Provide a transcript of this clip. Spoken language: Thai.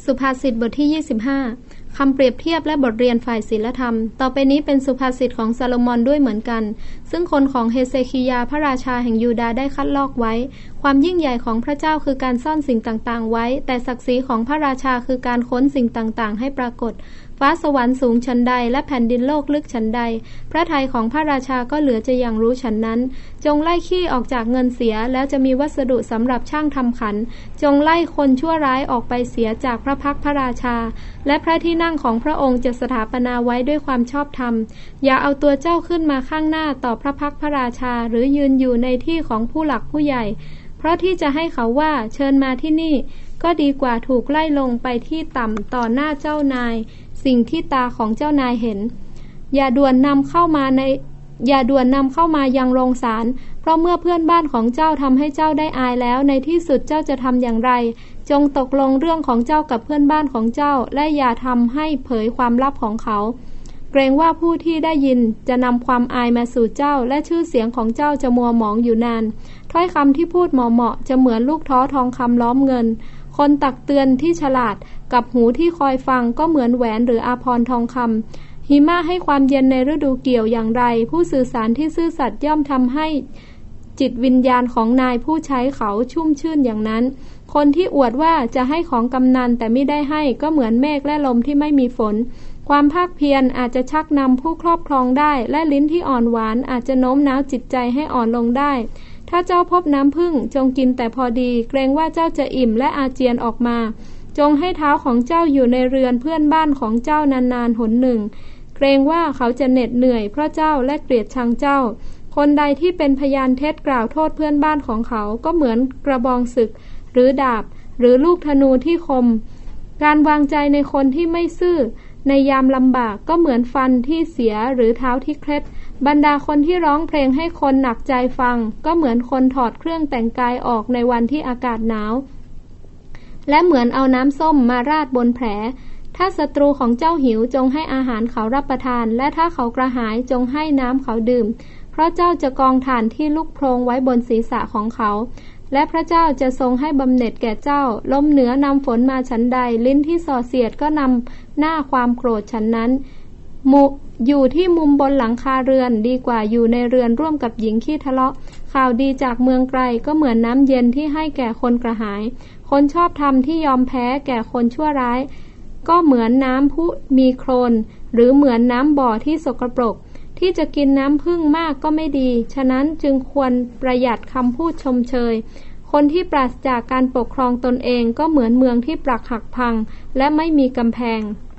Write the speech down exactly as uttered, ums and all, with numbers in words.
สุภาษิตบทที่ยี่สิบห้าคำเปรียบเทียบและบทเรียนฝ่ายศีลธรรมต่อไปนี้เป็นสุภาษิตของซาโลมอนด้วยเหมือนกันซึ่งคนของเฮเซคิยาพระราชาแห่งยูดาห์ได้คัดลอกไว้ความยิ่งใหญ่ของพระเจ้าคือการซ่อนสิ่งต่างๆไว้แต่ศักดิ์ศรีของพระราชาคือการค้นสิ่งต่างๆให้ปรากฏฟ้าสวรรค์สูงฉันใดและแผ่นดินโลกลึกฉันใดพระทัยของพระราชาก็เหลือจะอย่างรู้ฉันนั้นจงไล่ขี้ออกจากเงินเสียแล้วจะมีวัสดุสำหรับช่างทำขันจงไล่คนชั่วร้ายออกไปเสียจากพระพักพระราชาและพระที่นั่งของพระองค์จะสถาปนาไว้ด้วยความชอบธรรมอย่าเอาตัวเจ้าขึ้นมาข้างหน้าต่อพระพักพระราชาหรือยืนอยู่ในที่ของผู้หลักผู้ใหญ่เพราะที่จะให้เขาว่าเชิญมาที่นี่ก็ดีกว่าถูกไล่ลงไปที่ต่ำต่อหน้าเจ้านายสิ่งที่ตาของเจ้านายเห็นอย่าด่วนนำเข้ามาในอย่าด่วนนำเข้ามายังโรงศาลเพราะเมื่อเพื่อนบ้านของเจ้าทำให้เจ้าได้อายแล้วในที่สุดเจ้าจะทำอย่างไรจงตกลงเรื่องของเจ้ากับเพื่อนบ้านของเจ้าและอย่าทำให้เผยความลับของเขาเกรงว่าผู้ที่ได้ยินจะนำความอายมาสู่เจ้าและชื่อเสียงของเจ้าจะมัวหมองอยู่นานถ้อยคำที่พูดเหมาะๆจะเหมือนลูกท้อทองคำล้อมเงินคนตักเตือนที่ฉลาดกับหูที่คอยฟังก็เหมือนแหวนหรืออาภรณ์ทองคำหิมะให้ความเย็นในฤดูเกี่ยวอย่างไรผู้สื่อสารที่ซื่อสัตย์ย่อมทำให้จิตวิญญาณของนายผู้ใช้เขาชุ่มชื่นอย่างนั้นคนที่อวดว่าจะให้ของกำนันแต่ไม่ได้ให้ก็เหมือนเมฆและลมที่ไม่มีฝนความภาคเพียรอาจจะชักนำผู้ครอบครองได้และลิ้นที่อ่อนหวานอาจจะโน้มน้าวจิตใจให้อ่อนลงได้ถ้าเจ้าพบน้ำผึ้งจงกินแต่พอดีเกรงว่าเจ้าจะอิ่มและอาเจียนออกมาจงให้เท้าของเจ้าอยู่ในเรือนเพื่อนบ้านของเจ้านานๆหนหนึ่งเกรงว่าเขาจะเหน็ดเหนื่อยเพราะเจ้าและเกลียดชังเจ้าคนใดที่เป็นพยานเท็จกล่าวโทษเพื่อนบ้านของเขาก็เหมือนกระบองศึกหรือดาบหรือลูกธนูที่คมการวางใจในคนที่ไม่ซื่อในยามลำบากก็เหมือนฟันที่เสียหรือเท้าที่เคล็ดบรรดาคนที่ร้องเพลงให้คนหนักใจฟังก็เหมือนคนถอดเครื่องแต่งกายออกในวันที่อากาศหนาวและเหมือนเอาน้ำส้มมาราดบนแผลถ้าศัตรูของเจ้าหิวจงให้อาหารเขารับประทานและถ้าเขากระหายจงให้น้ำเขาดื่มเพราะเจ้าจะกองถ่านที่ลุกโพลงไว้บนศีรษะของเขาและพระเจ้าจะทรงให้บำเหน็จแก่เจ้าลมเหนือนำฝนมาฉันใดลิ้นที่ส่อเสียดก็นำหน้าความโกรธฉันนั้นมุอยู่ที่มุมบนหลังคาเรือนดีกว่าอยู่ในเรือนร่วมกับหญิงขี้ทะเลาะข่าวดีจากเมืองไกลก็เหมือนน้ำเย็นที่ให้แก่คนกระหายคนชอบธรรมที่ยอมแพ้แก่คนชั่วร้ายก็เหมือนน้ำพุมีโคลนหรือเหมือนน้ำบ่อที่สกปรกที่จะกินน้ำผึ้งมากก็ไม่ดีฉะนั้นจึงควรประหยัดคำพูดชมเชยคนที่ปราศจากการปกครองตนเองก็เหมือนเมืองที่ปรักหักพังและไม่มีกำแพง